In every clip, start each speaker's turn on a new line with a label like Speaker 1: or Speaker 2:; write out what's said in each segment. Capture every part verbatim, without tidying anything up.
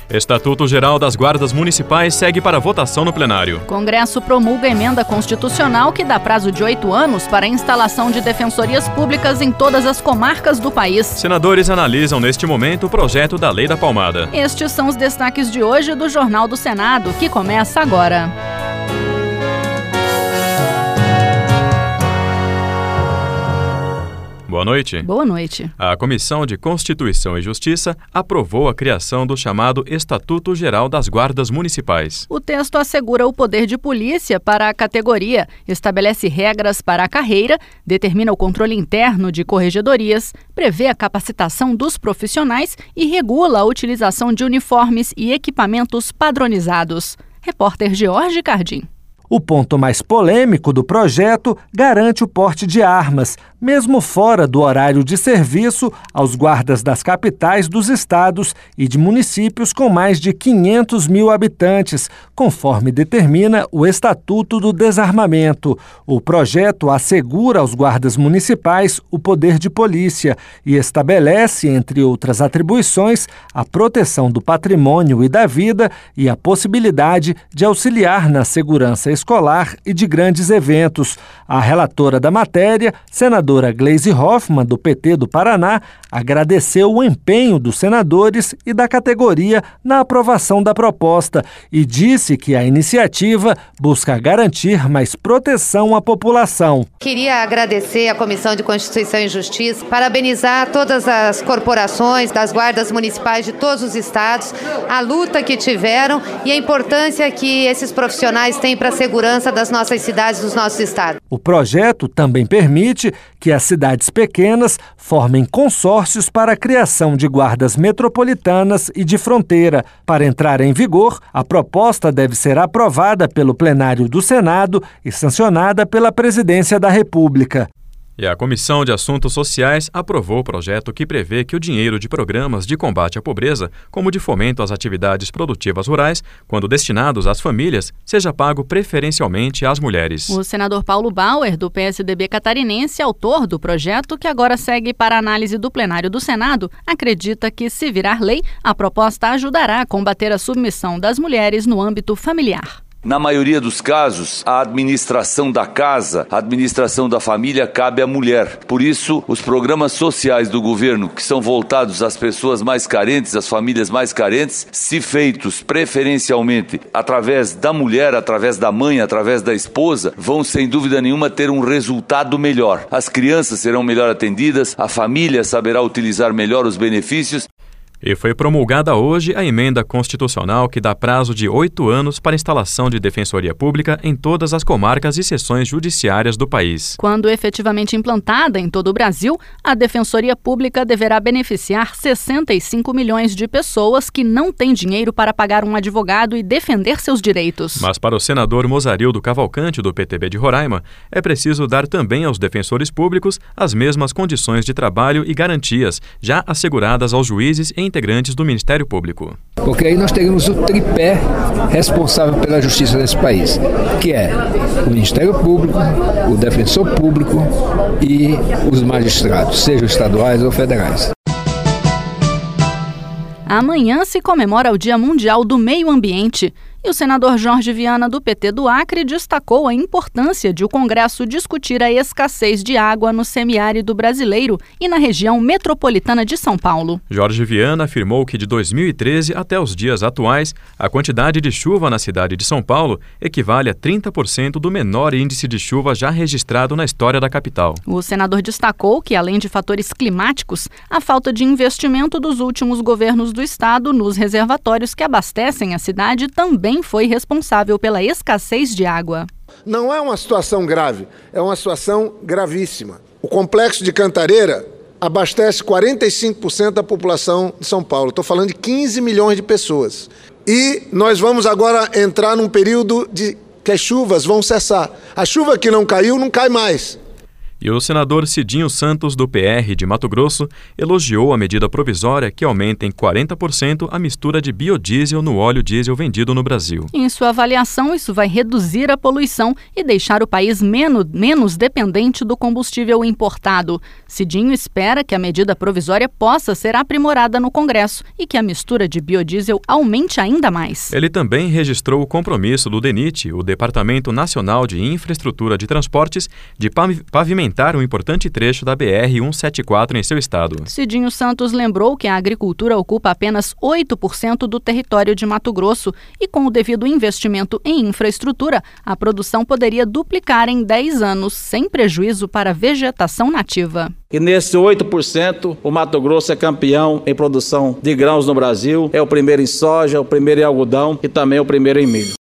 Speaker 1: Estatuto Geral das Guardas Municipais segue para votação no plenário.
Speaker 2: Congresso promulga emenda constitucional que dá prazo de oito anos para a instalação de defensorias públicas em todas as comarcas do país.
Speaker 1: Senadores analisam neste momento o projeto da Lei da Palmada.
Speaker 2: Estes são os destaques de hoje do Jornal do Senado, que começa agora.
Speaker 1: Boa noite.
Speaker 2: Boa noite.
Speaker 1: A Comissão de Constituição e Justiça aprovou a criação do chamado Estatuto Geral das Guardas Municipais.
Speaker 2: O texto assegura o poder de polícia para a categoria, estabelece regras para a carreira, determina o controle interno de corregedorias, prevê a capacitação dos profissionais e regula a utilização de uniformes e equipamentos padronizados. Repórter George Cardim.
Speaker 3: O ponto mais polêmico do projeto garante o porte de armas, mesmo fora do horário de serviço, aos guardas das capitais dos estados e de municípios com mais de quinhentos mil habitantes, conforme determina o Estatuto do Desarmamento. O projeto assegura aos guardas municipais o poder de polícia e estabelece, entre outras atribuições, a proteção do patrimônio e da vida e a possibilidade de auxiliar na segurança escolar e de grandes eventos. A relatora da matéria, senadora Gleisi Hoffmann, do P T do Paraná, agradeceu o empenho dos senadores e da categoria na aprovação da proposta e disse que a iniciativa busca garantir mais proteção à população.
Speaker 4: Queria agradecer à Comissão de Constituição e Justiça, parabenizar todas as corporações das guardas municipais de todos os estados, a luta que tiveram e a importância que esses profissionais têm para a segurança das nossas cidades, dos nossos estados.
Speaker 3: O projeto também permite que as cidades pequenas formem consórcios para a criação de guardas metropolitanas e de fronteira. Para entrar em vigor, a proposta deve ser aprovada pelo plenário do Senado e sancionada pela Presidência da República.
Speaker 1: E a Comissão de Assuntos Sociais aprovou o projeto que prevê que o dinheiro de programas de combate à pobreza, como de fomento às atividades produtivas rurais, quando destinados às famílias, seja pago preferencialmente às mulheres.
Speaker 2: O senador Paulo Bauer, do P S D B catarinense, autor do projeto, que agora segue para análise do plenário do Senado, acredita que, se virar lei, a proposta ajudará a combater a submissão das mulheres no âmbito familiar.
Speaker 5: Na maioria dos casos, a administração da casa, a administração da família cabe à mulher. Por isso, os programas sociais do governo, que são voltados às pessoas mais carentes, às famílias mais carentes, se feitos preferencialmente através da mulher, através da mãe, através da esposa, vão sem dúvida nenhuma ter um resultado melhor. As crianças serão melhor atendidas, a família saberá utilizar melhor os benefícios.
Speaker 1: E foi promulgada hoje a emenda constitucional que dá prazo de oito anos para a instalação de defensoria pública em todas as comarcas e seções judiciárias do país.
Speaker 2: Quando efetivamente implantada em todo o Brasil, a defensoria pública deverá beneficiar sessenta e cinco milhões de pessoas que não têm dinheiro para pagar um advogado e defender seus direitos.
Speaker 1: Mas para o senador Mozarildo Cavalcante, do P T B de Roraima, é preciso dar também aos defensores públicos as mesmas condições de trabalho e garantias, já asseguradas aos juízes e integrantes do Ministério Público.
Speaker 6: Porque aí nós teremos o tripé responsável pela justiça desse país, que é o Ministério Público, o Defensor Público e os magistrados, sejam estaduais ou federais.
Speaker 2: Amanhã se comemora o Dia Mundial do Meio Ambiente. E o senador Jorge Viana, do P T do Acre, destacou a importância de o Congresso discutir a escassez de água no semiárido brasileiro e na região metropolitana de São Paulo.
Speaker 1: Jorge Viana afirmou que de dois mil e treze até os dias atuais, a quantidade de chuva na cidade de São Paulo equivale a trinta por cento do menor índice de chuva já registrado na história da capital.
Speaker 2: O senador destacou que, além de fatores climáticos, a falta de investimento dos últimos governos do estado nos reservatórios que abastecem a cidade também foi responsável pela escassez de água.
Speaker 7: Não é uma situação grave, é uma situação gravíssima. O Complexo de Cantareira abastece quarenta e cinco por cento da população de São Paulo. Estou falando de quinze milhões de pessoas. E nós vamos agora entrar num período de que as chuvas vão cessar. A chuva que não caiu, não cai mais.
Speaker 1: E o senador Cidinho Santos, do P R de Mato Grosso, elogiou a medida provisória que aumenta em quarenta por cento a mistura de biodiesel no óleo diesel vendido no Brasil.
Speaker 2: Em sua avaliação, isso vai reduzir a poluição e deixar o país menos, menos dependente do combustível importado. Cidinho espera que a medida provisória possa ser aprimorada no Congresso e que a mistura de biodiesel aumente ainda mais.
Speaker 1: Ele também registrou o compromisso do DENIT, o Departamento Nacional de Infraestrutura de Transportes, de pavimentar um importante trecho da B R cento e setenta e quatro em seu estado.
Speaker 2: Cidinho Santos lembrou que a agricultura ocupa apenas oito por cento do território de Mato Grosso e, com o devido investimento em infraestrutura, a produção poderia duplicar em dez anos, sem prejuízo para a vegetação nativa.
Speaker 8: E nesse oito por cento, o Mato Grosso é campeão em produção de grãos no Brasil, é o primeiro em soja, o primeiro em algodão e também o primeiro em milho.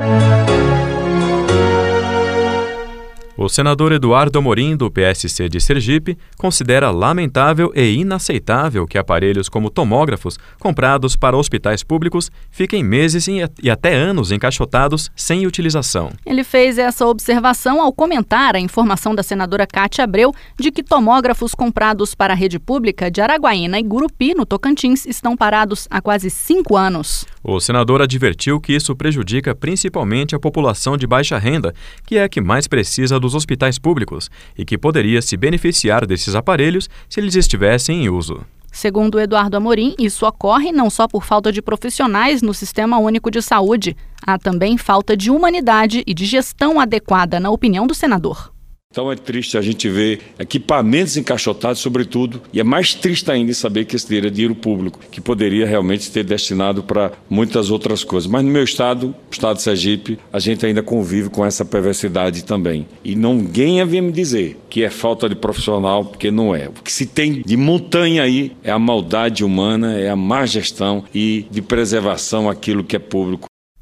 Speaker 1: O senador Eduardo Amorim, do P S C de Sergipe, considera lamentável e inaceitável que aparelhos como tomógrafos comprados para hospitais públicos fiquem meses e até anos encaixotados sem utilização.
Speaker 2: Ele fez essa observação ao comentar a informação da senadora Cátia Abreu de que tomógrafos comprados para a rede pública de Araguaína e Gurupi, no Tocantins, estão parados há quase cinco anos.
Speaker 1: O senador advertiu que isso prejudica principalmente a população de baixa renda, que é a que mais precisa dos hospitais públicos e que poderia se beneficiar desses aparelhos se eles estivessem em uso.
Speaker 2: Segundo Eduardo Amorim, isso ocorre não só por falta de profissionais no Sistema Único de Saúde, há também falta de humanidade e de gestão adequada, na opinião do senador.
Speaker 9: Então é triste a gente ver equipamentos encaixotados, sobretudo, e é mais triste ainda saber que esse dinheiro é dinheiro público, que poderia realmente ser destinado para muitas outras coisas. Mas no meu estado, o estado de Sergipe, a gente ainda convive com essa perversidade também. E ninguém havia me dizer que é falta de profissional, porque não é. O que se tem de montanha aí é a maldade humana, é a má gestão e de preservação aquilo que é público.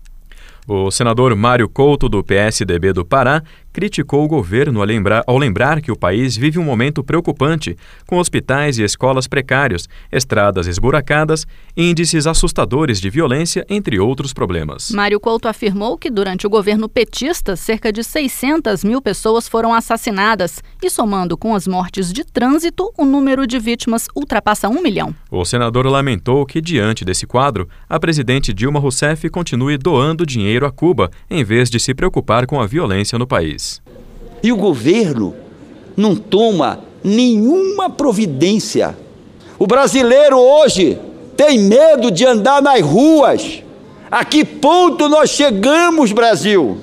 Speaker 1: O senador Mário Couto, do P S D B do Pará, criticou o governo ao lembrar, ao lembrar que o país vive um momento preocupante, com hospitais e escolas precários, estradas esburacadas, índices assustadores de violência, entre outros problemas.
Speaker 2: Mário Couto afirmou que durante o governo petista, cerca de seiscentas mil pessoas foram assassinadas e, somando com as mortes de trânsito, o número de vítimas ultrapassa um milhão.
Speaker 1: O senador lamentou que, diante desse quadro, a presidente Dilma Rousseff continue doando dinheiro a Cuba, em vez de se preocupar com a violência no país.
Speaker 10: E o governo não toma nenhuma providência. O brasileiro hoje tem medo de andar nas ruas. A que ponto nós chegamos, Brasil?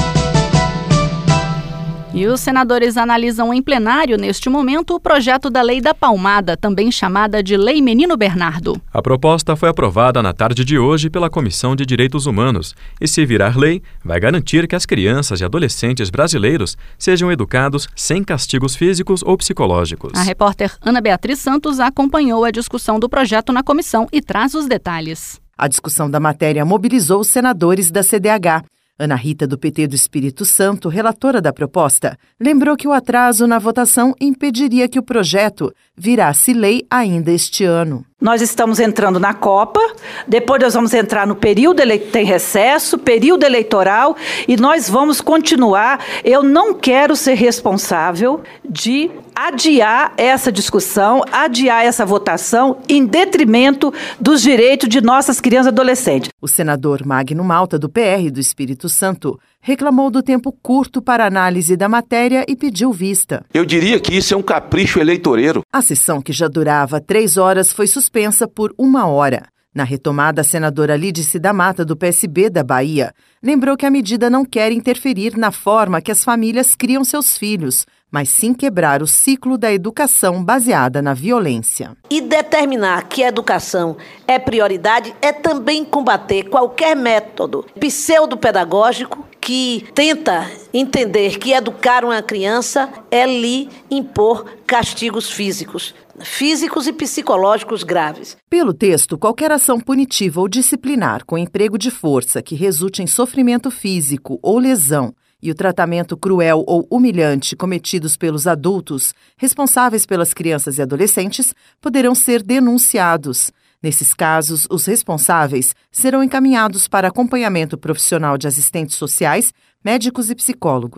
Speaker 2: E os senadores analisam em plenário, neste momento, o projeto da Lei da Palmada, também chamada de Lei Menino Bernardo.
Speaker 1: A proposta foi aprovada na tarde de hoje pela Comissão de Direitos Humanos e, se virar lei, vai garantir que as crianças e adolescentes brasileiros sejam educados sem castigos físicos ou psicológicos.
Speaker 2: A repórter Ana Beatriz Santos acompanhou a discussão do projeto na comissão e traz os detalhes.
Speaker 11: A discussão da matéria mobilizou os senadores da C D H. Ana Rita, do P T do Espírito Santo, relatora da proposta, lembrou que o atraso na votação impediria que o projeto virasse lei ainda este ano.
Speaker 12: Nós estamos entrando na Copa, depois nós vamos entrar no período eleitoral, tem recesso, período eleitoral, e nós vamos continuar. Eu não quero ser responsável de adiar essa discussão, adiar essa votação em detrimento dos direitos de nossas crianças e adolescentes.
Speaker 11: O senador Magno Malta, do P R do Espírito Santo, reclamou do tempo curto para análise da matéria e pediu vista.
Speaker 13: Eu diria que isso é um capricho eleitoreiro.
Speaker 11: A sessão, que já durava três horas, foi suspensa por uma hora. Na retomada, a senadora Lídice da Mata, do P S B da Bahia, lembrou que a medida não quer interferir na forma que as famílias criam seus filhos, mas sim quebrar o ciclo da educação baseada na violência.
Speaker 14: E determinar que a educação é prioridade é também combater qualquer método pseudopedagógico que tenta entender que educar uma criança é lhe impor castigos físicos. físicos e psicológicos graves.
Speaker 11: Pelo texto, qualquer ação punitiva ou disciplinar com emprego de força que resulte em sofrimento físico ou lesão e o tratamento cruel ou humilhante cometidos pelos adultos responsáveis pelas crianças e adolescentes poderão ser denunciados. Nesses casos, os responsáveis serão encaminhados para acompanhamento profissional de assistentes sociais, médicos e psicólogos.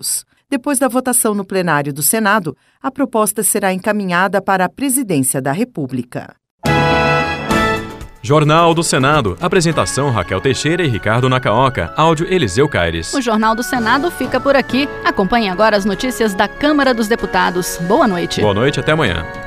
Speaker 11: Depois da votação no plenário do Senado, a proposta será encaminhada para a Presidência da República.
Speaker 1: Jornal do Senado. Apresentação Raquel Teixeira e Ricardo Nacaoca. Áudio Eliseu Caires.
Speaker 2: O Jornal do Senado fica por aqui. Acompanhe agora as notícias da Câmara dos Deputados. Boa noite.
Speaker 1: Boa noite, até amanhã.